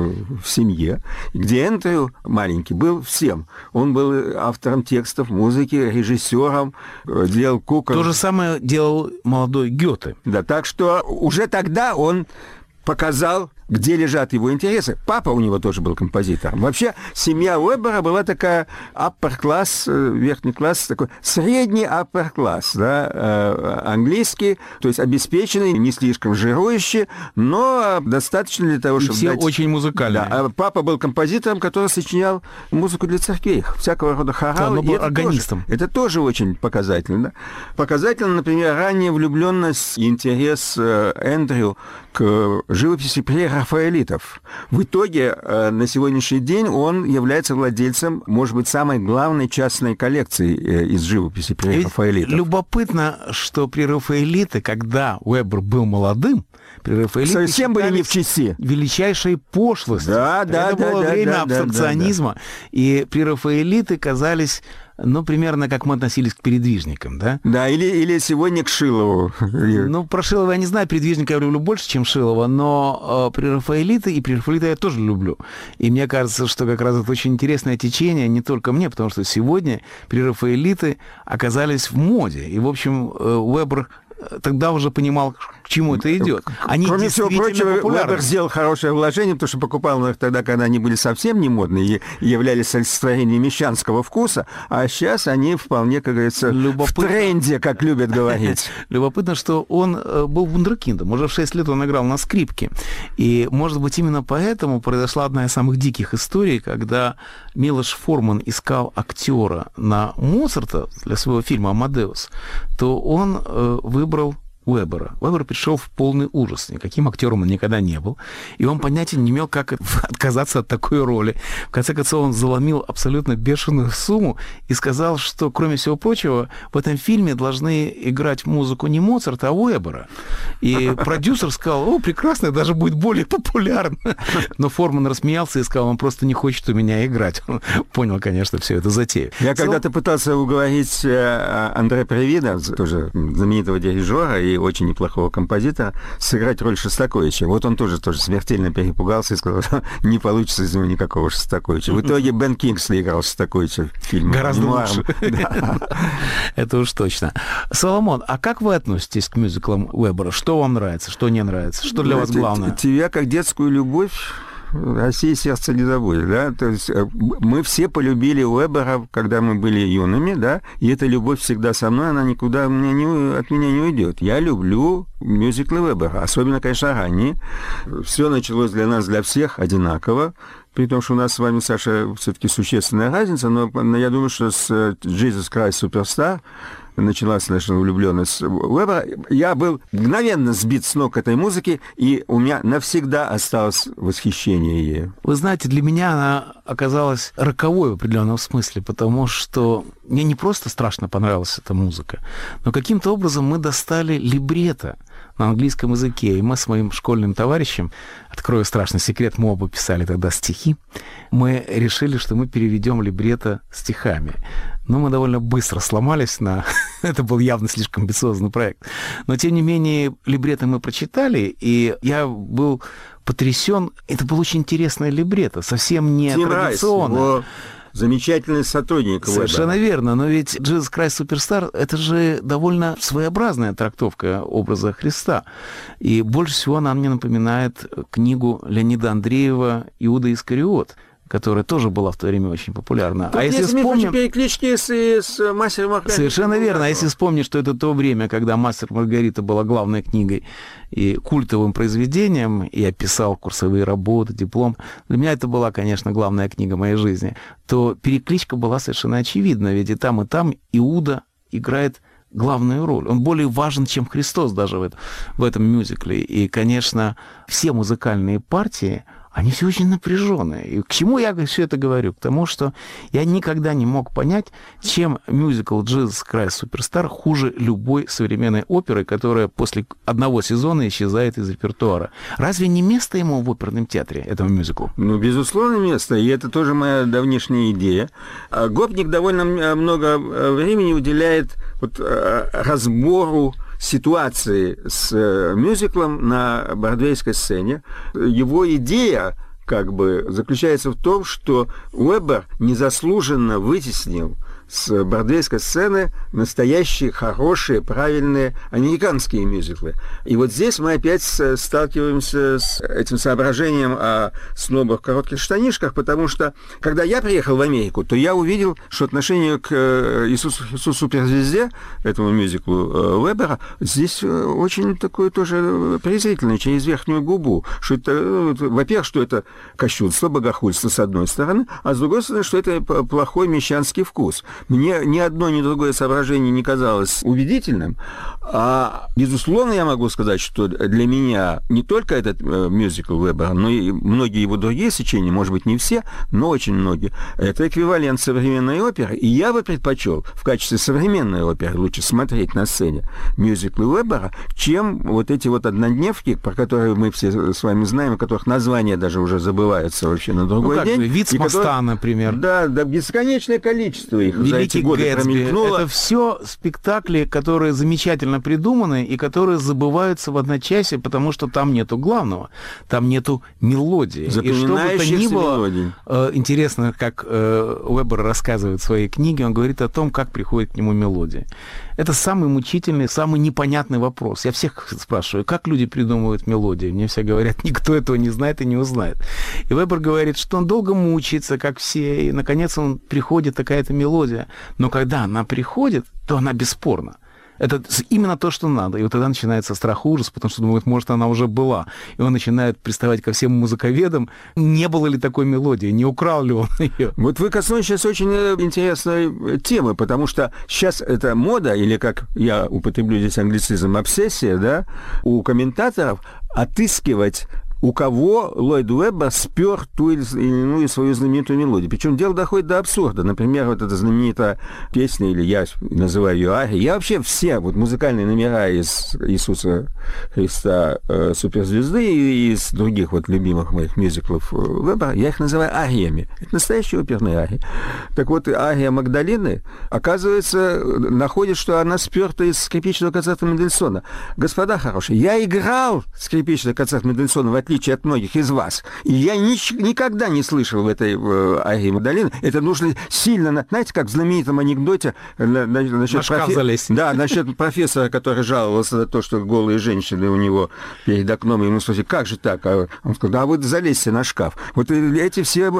в семье, где Эндрю маленький был всем. Он был автором текстов, музыки, режиссером, делал кукол. То же самое делал молодой Гёте. Да, так что уже тогда он показал, где лежат его интересы. Папа у него тоже был композитором. Вообще, семья Вебера была такая upper класс, верхний класс, такой средний upper класс, да, английский, то есть обеспеченный, не слишком жирующий, но достаточно для того, чтобы... Все очень музыкальные. Да, а папа был композитором, который сочинял музыку для церквей, всякого рода хоралы. Он был органистом. Это тоже очень показательно. Да? Показательно, например, ранняя влюбленность и интерес Эндрю к живописи прерафаэлитов. В итоге на сегодняшний день он является владельцем, может быть, самой главной частной коллекции из живописи прерафаэлитов. Любопытно, что прерафаэлиты, когда Вебер был молодым, прерафаэлиты совсем были не в чести. Величайшей пошлостью. Это было время абстракционизма. И прерафаэлиты казались... примерно как мы относились к передвижникам, да? Да, или сегодня к Шилову. Про Шилова я не знаю, передвижника я люблю больше, чем Шилова, но прерафаэлиты я тоже люблю. И мне кажется, что как раз это очень интересное течение, не только мне, потому что сегодня прерафаэлиты оказались в моде. И, в общем, Вебер тогда уже понимал, к чему это идет. Они кроме всего прочего, популярны. Вебер сделал хорошее вложение, потому что покупал их тогда, когда они были совсем не модные и являлись олицетворением мещанского вкуса, а сейчас они вполне, как говорится, в тренде, как любят говорить. Любопытно, что он был вундеркиндом. Уже в 6 лет он играл на скрипке. И, может быть, именно поэтому произошла одна из самых диких историй, когда Милош Форман искал актера на Моцарта для своего фильма «Амадеус», то он выбрал Вебера. Вебер пришел в полный ужас. Никаким актером он никогда не был. И он понятия не имел, как отказаться от такой роли. В конце концов, он заломил абсолютно бешеную сумму и сказал, что, кроме всего прочего, в этом фильме должны играть музыку не Моцарта, а Вебера. И продюсер сказал: прекрасно, даже будет более популярно. Но Форман рассмеялся и сказал: он просто не хочет у меня играть. Он понял, конечно, все это затею. Я когда-то пытался уговорить Андре Привида, тоже знаменитого дирижера и очень неплохого композитора, сыграть роль Шостаковича. Вот он тоже смертельно перепугался и сказал, что не получится из него никакого Шостаковича. В итоге Бен Кингсли играл Шостаковича в фильме. Гораздо лучше. Это уж точно. Соломон, а как вы относитесь к мюзиклам Вебера? Что вам нравится, что не нравится? Что для вас главное? Тебя как детскую любовь Россия сердце не забудет, да, то есть мы все полюбили Вебера, когда мы были юными, да, и эта любовь всегда со мной, она никуда от меня не уйдет. Я люблю мюзиклы Вебера, особенно, конечно, ранние. Все началось для нас, для всех одинаково, при том, что у нас с вами, Саша, все-таки существенная разница, но я думаю, что с Jesus Christ Superstar началась наша влюбленность Вебера. Я был мгновенно сбит с ног этой музыки, и у меня навсегда осталось восхищение ею. Вы знаете, для меня она оказалась роковой в определенном смысле, потому что мне не просто страшно понравилась эта музыка, но каким-то образом мы достали либретто на английском языке. И мы с моим школьным товарищем, открою страшный секрет, мы оба писали тогда стихи, мы решили, что мы переведем либретто стихами. Но мы довольно быстро сломались на... Это был явно слишком амбициозный проект. Но, тем не менее, либретто мы прочитали, и я был потрясен. Это было очень интересное либретто, совсем не традиционное. Замечательный сотрудник. Совершенно верно. Но ведь «Jesus Christ Superstar» — это же довольно своеобразная трактовка образа Христа. И больше всего она мне напоминает книгу Леонида Андреева «Иуда Искариот», которая тоже была в то время очень популярна. Тут если вспомним... переклички с «Мастером и Маргаритой». Совершенно верно. А если вспомнить, что это то время, когда «Мастер и Маргарита» была главной книгой и культовым произведением, и я писал курсовые работы, диплом, для меня это была, конечно, главная книга моей жизни, то перекличка была совершенно очевидна, ведь и там Иуда играет главную роль. Он более важен, чем Христос даже в этом мюзикле. И, конечно, все музыкальные партии, они все очень напряженные. И к чему я все это говорю? К тому, что я никогда не мог понять, чем мюзикл «Jesus Christ Superstar» хуже любой современной оперы, которая после одного сезона исчезает из репертуара. Разве не место ему в оперном театре, этому мюзиклу? Ну, безусловно, место. И это тоже моя давнишняя идея. Гопник довольно много времени уделяет разбору ситуации с мюзиклом на бродвейской сцене. Его идея заключается в том, что Уэббер незаслуженно вытеснил с бродвейской сцены настоящие, хорошие, правильные американские мюзиклы. И вот здесь мы опять сталкиваемся с этим соображением о снобах в коротких штанишках, потому что, когда я приехал в Америку, то я увидел, что отношение к Иисусу Суперзвезде, этому мюзиклу Уэббера, здесь очень такое тоже презрительное, через верхнюю губу. Что это, во-первых, что это кощунство, богохульство с одной стороны, а с другой стороны, что это плохой мещанский вкус. Мне ни одно, ни другое соображение не казалось убедительным. А, безусловно, я могу сказать, что для меня не только этот мюзикл Уэббера, но и многие его другие сочинения, может быть, не все, но очень многие, это эквивалент современной оперы. И я бы предпочел в качестве современной оперы лучше смотреть на сцене мюзиклы Уэббера, чем вот эти однодневки, про которые мы все с вами знаем, у которых названия даже уже забываются вообще на другой день. «Вид с моста», например. Да, бесконечное количество их. «Великий Гэтсби». Это все спектакли, которые замечательно придуманы и которые забываются в одночасье, потому что там нету главного, там нету мелодии. И что бы то ни было, интересно, как Уэббер рассказывает в своей книге, он говорит о том, как приходит к нему мелодия. Это самый мучительный, самый непонятный вопрос. Я всех спрашиваю, как люди придумывают мелодии? Мне все говорят, никто этого не знает и не узнает. И Уэббер говорит, что он долго мучается, как все, и, наконец, приходит такая-то мелодия. Но когда она приходит, то она бесспорна. Это именно то, что надо. И вот тогда начинается страх, ужас, потому что думает, может, она уже была. И он начинает приставать ко всем музыковедам, не было ли такой мелодии, не украл ли он ее. Вот вы коснулись сейчас очень интересной темы, потому что сейчас это мода, или, как я употреблю здесь англицизм, обсессия, да, у комментаторов отыскивать, у кого Ллойд Уэббер спер ту или иную свою знаменитую мелодию. Причем дело доходит до абсурда. Например, вот эта знаменитая песня, или я называю ее арией. Я вообще все музыкальные номера из Иисуса Христа Суперзвезды и из других любимых моих мюзиклов Уэббера, я их называю ариями. Это настоящие оперные арии. Так вот, ария Магдалины, оказывается, находит, что она сперта из скрипичного концерта Мендельсона. Господа хорошие, я играл скрипичный концерт Мендельсона, в отличие от многих из вас. И я никогда не слышал в этой арии Магдалины. Это нужно сильно... Знаете, как в знаменитом анекдоте насчет профессора, который жаловался на то, что голые женщины у него перед окном, и ему спросили, как же так? Он сказал, вы залезьте на шкаф. Вот эти все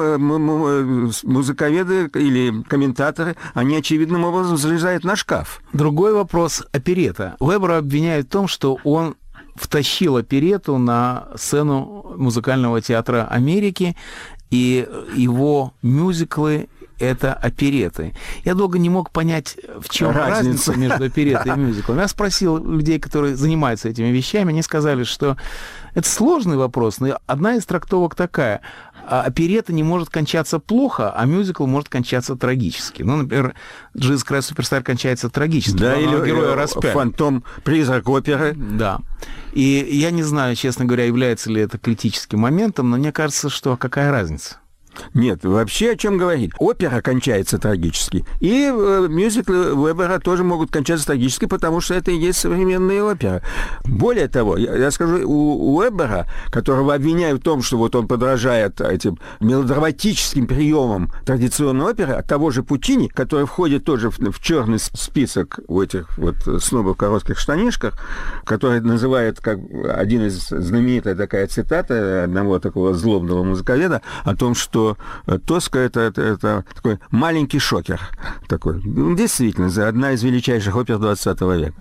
музыковеды или комментаторы, они очевидным образом залезают на шкаф. Другой вопрос — оперетта. Уэббера обвиняют в том, что он втащил оперетту на сцену музыкального театра Америки, и его мюзиклы — это оперетты. Я долго не мог понять, в чем разница между опереттой и мюзиклом. Я спросил людей, которые занимаются этими вещами, они сказали, что это сложный вопрос, но одна из трактовок такая. оперетта не может кончаться плохо, а мюзикл может кончаться трагически. Ну, например, «Jesus Christ Superstar» кончается трагически. Да, или героя распяли. «Фантом», «Призрак оперы». Да. И я не знаю, честно говоря, является ли это критическим моментом, но мне кажется, что какая разница? Нет, вообще о чем говорить? Опера кончается трагически, и мюзиклы Уэббера тоже могут кончаться трагически, потому что это и есть современная опера. Более того, я скажу, у Уэббера, которого обвиняют в том, что вот он подражает этим мелодраматическим приемам традиционной оперы, от того же Пуччини, который входит тоже в черный список у этих вот снобов в коротких штанишках, который называет, как один из знаменитая такая цитата одного такого злобного музыковеда о том, что Тоска это такой маленький шокер. Такой. Действительно, одна из величайших опер 20 века.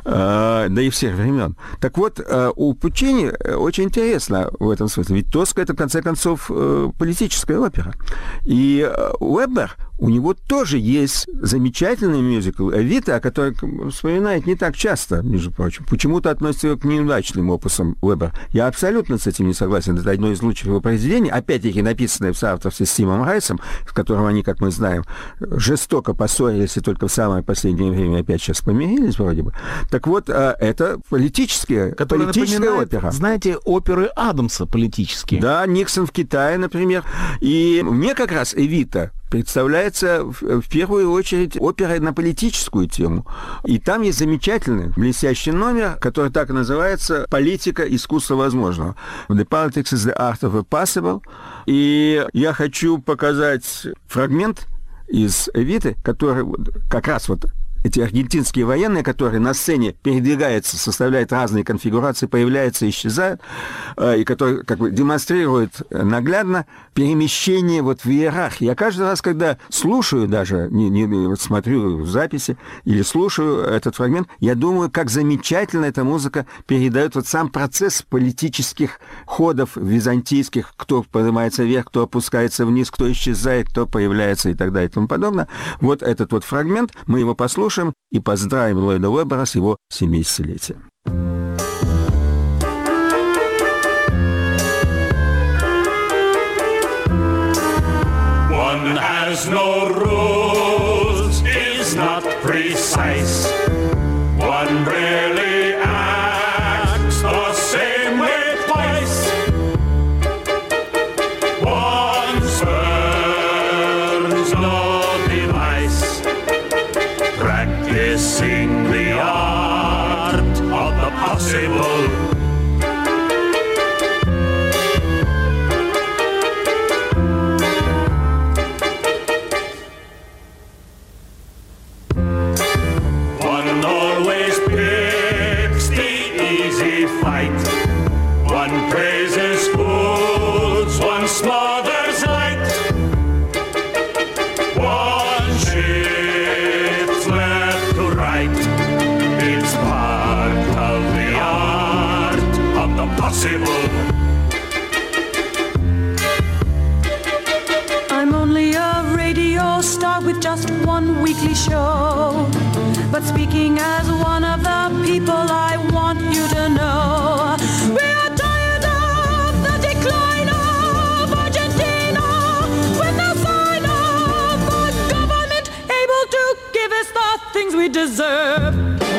Да и всех времен. Так вот, у Пуччини очень интересно в этом смысле. Ведь Тоска — это, в конце концов, политическая опера. И Уэббер, у него тоже есть замечательный мюзикл «Эвита», о котором вспоминает не так часто, между прочим. Почему-то относится его к неудачным опусам Уэббера. Я абсолютно с этим не согласен. Это одно из лучших его произведений, опять-таки написанное в соавторстве с Тимом Райсом, в котором они, как мы знаем, жестоко поссорились и только в самое последнее время опять сейчас помирились вроде бы. Так вот, это политическая опера. Знаете, оперы Адамса политические. Да, «Никсон в Китае», например. И мне как раз «Эвита» представляется в первую очередь оперой на политическую тему. И там есть замечательный, блестящий номер, который так и называется «Политика искусства возможного». «The politics is the art of the possible». И я хочу показать фрагмент из «Эвиты», который как раз вот эти аргентинские военные, которые на сцене передвигаются, составляют разные конфигурации, появляются, исчезают, и которые как бы демонстрируют наглядно перемещение вот в иерархии. Я каждый раз, когда слушаю даже, не смотрю записи или слушаю этот фрагмент, я думаю, как замечательно эта музыка передает вот сам процесс политических ходов византийских, кто поднимается вверх, кто опускается вниз, кто исчезает, кто появляется и так далее и тому подобное. Вот этот вот фрагмент, мы его послушаем и поздравим Ллойда Уэббера с его 70-летием. One has no rules, is not precise. One rarely acts the same way twice. One serves no device, practicing the art of the possible. One always picks the easy fight. One praises fools, one smothers light. One shifts left to right. It's part of the art of the possible. I'm only a radio star with just one weekly show. But speaking as one of the people, I want you to know we are tired of the decline of Argentina, with no sign of the government able to give us the things we deserve.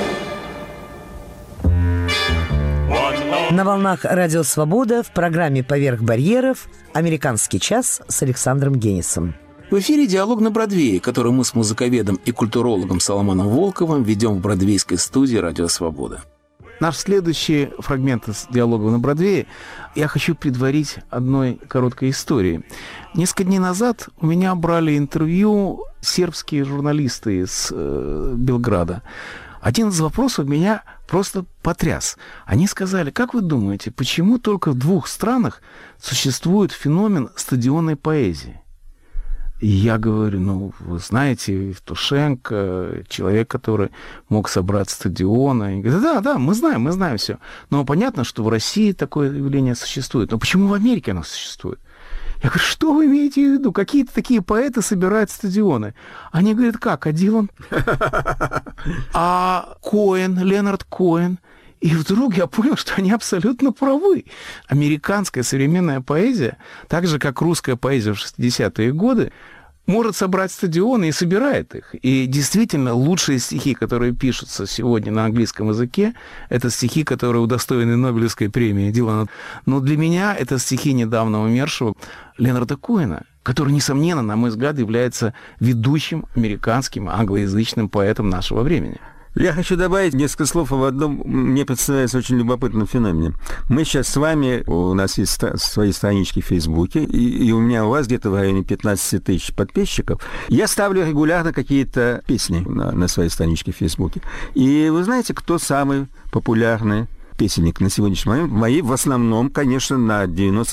На волнах Радио Свобода в программе «Поверх барьеров» «Американский час» с Александром Генисом. В эфире «Диалог на Бродвее», который мы с музыковедом и культурологом Соломоном Волковым ведем в бродвейской студии «Радио Свобода». Наш следующий фрагмент из «Диалога на Бродвее» я хочу предварить одной короткой историей. Несколько дней назад у меня брали интервью сербские журналисты из Белграда. Один из вопросов меня просто потряс. Они сказали: как вы думаете, почему только в 2 странах существует феномен стадионной поэзии? И я говорю, вы знаете, Евтушенко, человек, который мог собрать стадионы. Они говорят, да, мы знаем все. Но понятно, что в России такое явление существует. Но почему в Америке оно существует? Я говорю, что вы имеете в виду? Какие-то такие поэты собирают стадионы. Они говорят, как? А Дилан? А Коэн, Леонард Коэн? И вдруг я понял, что они абсолютно правы. Американская современная поэзия, так же, как русская поэзия в 60-е годы, может собрать стадионы и собирает их. И действительно, лучшие стихи, которые пишутся сегодня на английском языке, это стихи, которые удостоены Нобелевской премии Дилана. Но для меня это стихи недавно умершего Леонарда Коэна, который, несомненно, на мой взгляд, является ведущим американским англоязычным поэтом нашего времени. Я хочу добавить несколько слов об одном, мне представляется, очень любопытном феномене. Мы сейчас с вами, у нас есть свои странички в Фейсбуке, и у меня у вас где-то в районе 15 тысяч подписчиков. Я ставлю регулярно какие-то песни на своей страничке в Фейсбуке. И вы знаете, кто самый популярный песенник на сегодняшний момент? Мои в основном, конечно, на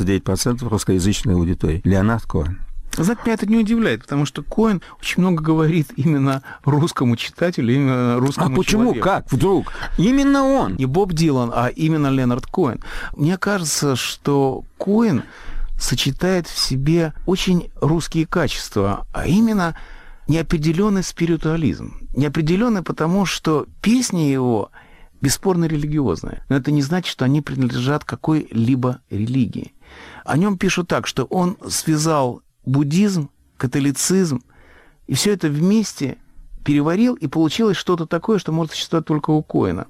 99% русскоязычной аудитории. Леонард Коэн. Знаете, меня это не удивляет, потому что Коэн очень много говорит именно русскому читателю, именно русскому человеку. А почему? Как? Вдруг? Именно он. Не Боб Дилан, а именно Леонард Коэн. Мне кажется, что Коэн сочетает в себе очень русские качества, а именно неопределенный спиритуализм. Неопределенный, потому что песни его бесспорно религиозные. Но это не значит, что они принадлежат какой-либо религии. О нем пишут так, что он связал буддизм, католицизм, и все это вместе переварил, и получилось что-то такое, что может существовать только у Коэна.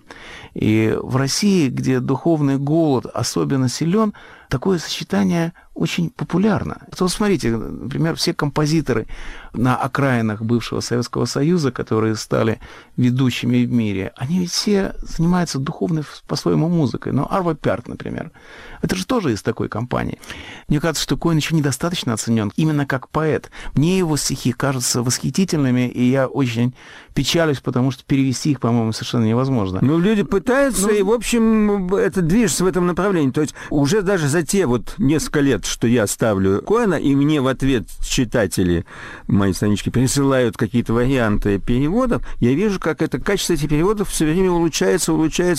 И в России, где духовный голод особенно силен, такое сочетание очень популярно. Вот смотрите, например, все композиторы на окраинах бывшего Советского Союза, которые стали ведущими в мире, они ведь все занимаются духовной по-своему музыкой. Но Арво Пярт, например, это же тоже из такой компании. Мне кажется, что Коэн еще недостаточно оценен именно как поэт. Мне его стихи кажутся восхитительными, и я очень печалюсь, потому что перевести их, по-моему, совершенно невозможно. Ну, люди пытаются, и, в общем, это движется в этом направлении. То есть уже даже за те вот несколько лет, что я ставлю Коэна, и мне в ответ читатели моей странички присылают какие-то варианты переводов, я вижу, как это качество этих переводов все время улучшается,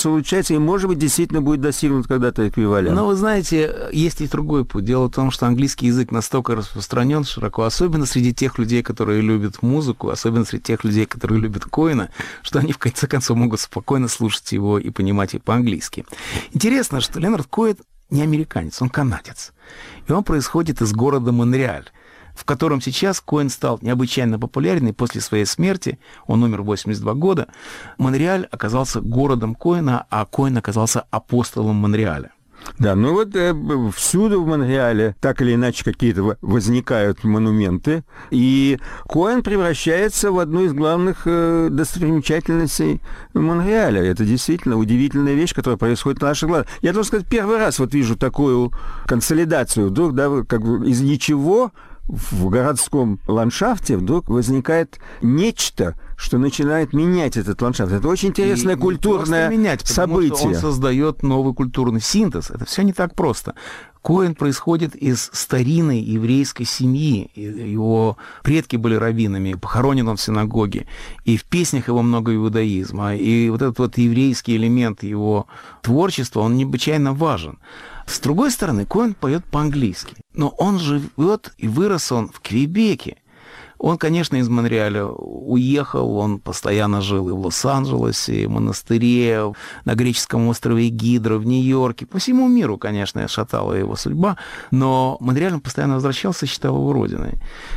и, может быть, действительно будет достигнут когда-то эквивалент. Но вы знаете, есть и другой путь. Дело в том, что английский язык настолько распространен широко, особенно среди тех людей, которые любят музыку, особенно среди тех людей, которые любят Коэна, что они, в конце концов, могут спокойно слушать его и понимать его по-английски. Интересно, что Леонард Коэн не американец, он канадец. И он происходит из города Монреаль, в котором сейчас Коэн стал необычайно популярен, и после своей смерти, он умер в 82 года, Монреаль оказался городом Коэна, а Коэн оказался апостолом Монреаля. Да, ну вот всюду в Монреале так или иначе какие-то возникают монументы, и Коэн превращается в одну из главных достопримечательностей Монреаля. Это действительно удивительная вещь, которая происходит на наших глазах. Я должен сказать, первый раз вот вижу такую консолидацию. Вдруг, да, как бы из ничего в городском ландшафте вдруг возникает нечто, что начинает менять этот ландшафт. Это очень интересное культурное событие. Потому что он создает новый культурный синтез. Это все не так просто. Коэн происходит из старинной еврейской семьи. Его предки были раввинами, похоронен он в синагоге. И в песнях его много иудаизма. И вот этот вот еврейский элемент его творчества, он необычайно важен. С другой стороны, Коэн поет по-английски. Но он живет и вырос он в Квебеке. Он, конечно, из Монреаля уехал, он постоянно жил и в Лос-Анджелесе, и в монастыре, на греческом острове Гидра, в Нью-Йорке. По всему миру, конечно, шатала его судьба, но Монреаль он постоянно возвращался и считал его родиной.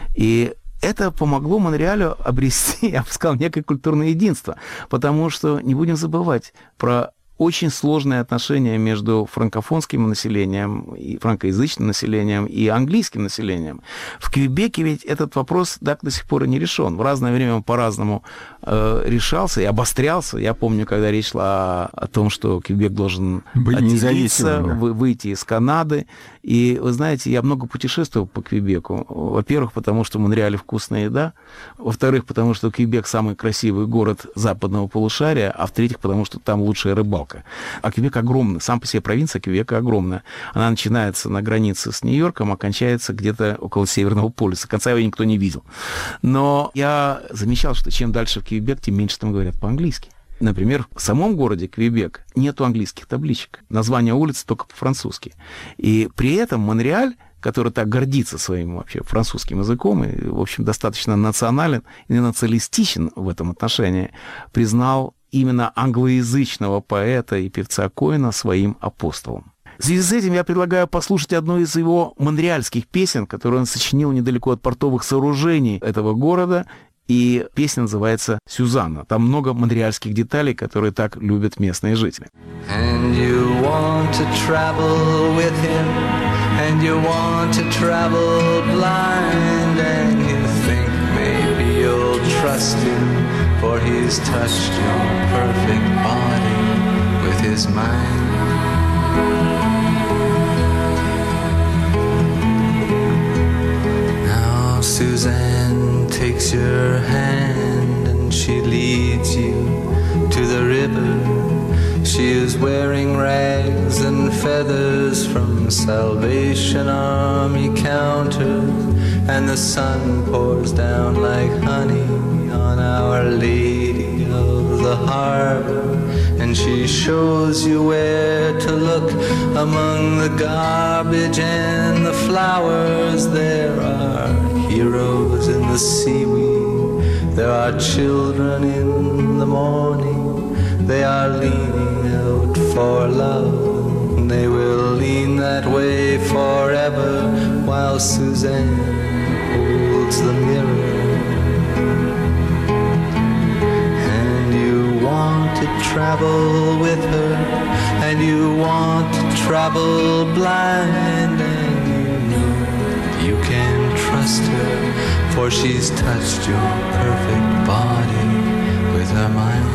И это помогло Монреалю обрести, я бы сказал, некое культурное единство, потому что не будем забывать про очень сложные отношения между франкофонским населением, и франкоязычным населением и английским населением. В Квебеке ведь этот вопрос так до сих пор и не решен. В разное время он по-разному решался и обострялся. Я помню, когда речь шла о том, что Квебек должен отделиться, выйти из Канады. И, вы знаете, я много путешествовал по Квебеку. Во-первых, потому что в Монреале вкусная еда. Во-вторых, потому что Квебек самый красивый город западного полушария. А в-третьих, потому что там лучшая рыбалка. А Квебек огромный. Сам по себе провинция Квебека огромная. Она начинается на границе с Нью-Йорком, а кончается где-то около Северного полюса. Конца его никто не видел. Но я замечал, что чем дальше в Квебек, тем меньше там говорят по-английски. Например, в самом городе Квебек нету английских табличек. Название улиц только по-французски. И при этом Монреаль, который так гордится своим вообще французским языком и, в общем, достаточно национален и националистичен в этом отношении, признал именно англоязычного поэта и певца Коэна своим апостолом. В связи с этим я предлагаю послушать одну из его монреальских песен, которую он сочинил недалеко от портовых сооружений этого города, и песня называется «Сюзанна». Там много монреальских деталей, которые так любят местные жители. And you want to travel with him, and you want to travel blind, and you think maybe you'll trust him, for he's touched your perfect body with his mind. Now Suzanne takes your hand and she leads you to the river. She is wearing rags and feathers from Salvation Army counters, and the sun pours down like honey on Our Lady of the Harbor, and she shows you where to look among the garbage and the flowers. There are heroes in the seaweed, there are children in the morning, they are leaning out for love. They will lean that way forever while Suzanne holds the mirror. And you want to travel with her, and you want to travel blind, and you know you can trust her, for she's touched your perfect body with her mind.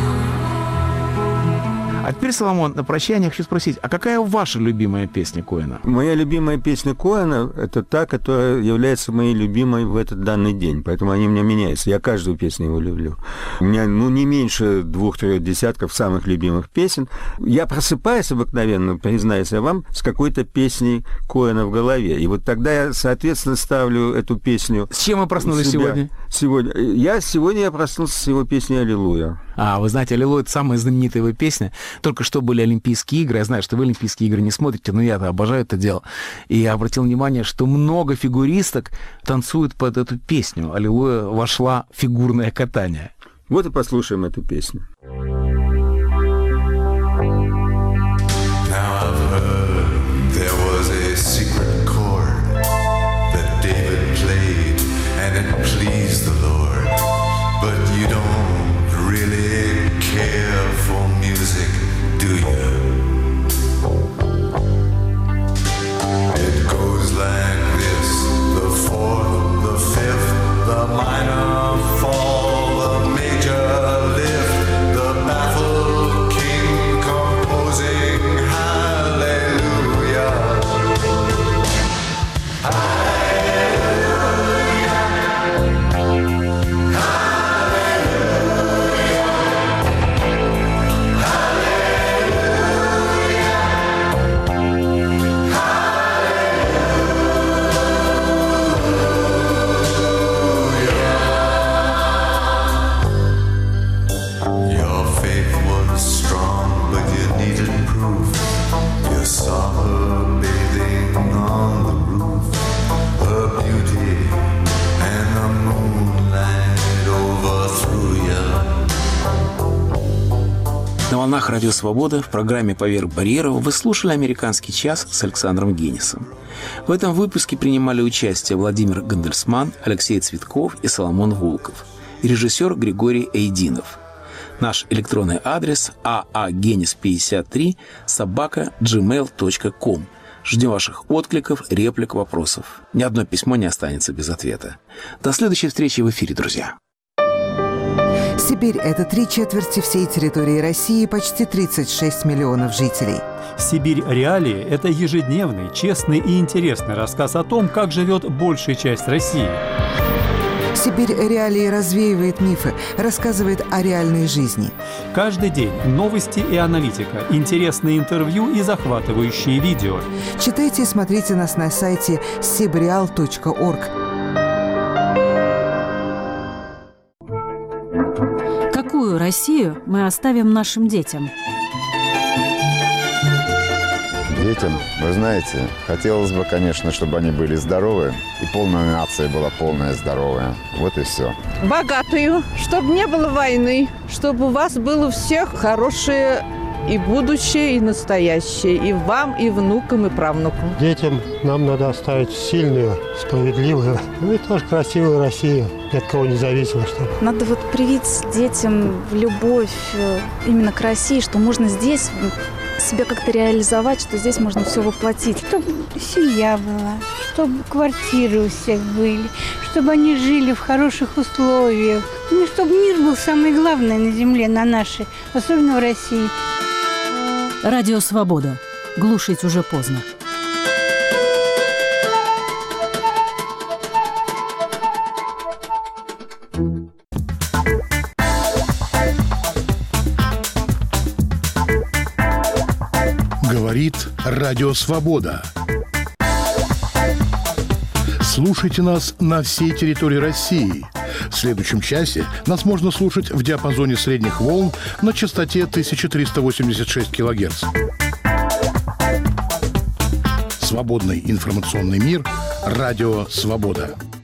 А теперь, Соломон, на прощание хочу спросить, а какая ваша любимая песня Коэна? Моя любимая песня Коэна – это та, которая является моей любимой в этот данный день, поэтому они у меня меняются. Я каждую песню его люблю. У меня, не меньше 2-3 десятков самых любимых песен. Я просыпаюсь обыкновенно, признаюсь я вам, с какой-то песней Коэна в голове. И вот тогда я, соответственно, ставлю эту песню. С чем вы проснулись сегодня? Сегодня я проснулся с его песней «Аллилуйя». Вы знаете, «Аллилуйя» — это самая знаменитая его песня. Только что были Олимпийские игры. Я знаю, что вы Олимпийские игры не смотрите, но я-то обожаю это дело. И я обратил внимание, что много фигуристок танцуют под эту песню. «Аллилуйя» вошла в фигурное катание. Вот и послушаем эту песню. Care for music, do you? It goes like this: the fourth, the fifth, the minor fall, the major lift, the baffled king composing hallelujah. На волнах Радио Свобода в программе «Поверх барьеров» вы слушали «Американский час» с Александром Генисом. В этом выпуске принимали участие Владимир Гандельсман, Алексей Цветков и Соломон Волков, и режиссер Григорий Эйдинов. Наш электронный адрес aagenis53@gmail.com. Ждем ваших откликов, реплик, вопросов. Ни одно письмо не останется без ответа. До следующей встречи в эфире, друзья. Сибирь – это 3/4 всей территории России и почти 36 миллионов жителей. «Сибирь. Реалии» – это ежедневный, честный и интересный рассказ о том, как живет большая часть России. «Сибирь. Реалии» развеивает мифы, рассказывает о реальной жизни. Каждый день новости и аналитика, интересные интервью и захватывающие видео. Читайте и смотрите нас на сайте sibreal.org. Какую Россию мы оставим нашим детям? Детям, вы знаете, хотелось бы, конечно, чтобы они были здоровы, и полная нация была полная здоровая. Вот и все. Богатую, чтобы не было войны, чтобы у вас было у всех хорошее и будущее, и настоящее, и вам, и внукам, и правнукам. Детям нам надо оставить сильную, справедливую, и тоже красивую Россию, ни от кого не зависимо. Чтобы. Надо вот привить детям любовь именно к России, что можно здесь себя как-то реализовать, что здесь можно все воплотить. Чтобы семья была, чтобы квартиры у всех были, чтобы они жили в хороших условиях. Ну, чтобы мир был самое главное на земле, на нашей, особенно в России. Радио «Свобода». Глушить уже поздно. Говорит Радио «Свобода». Слушайте нас на всей территории России. В следующем часе нас можно слушать в диапазоне средних волн на частоте 1386 кГц. Свободный информационный мир. Радио «Свобода».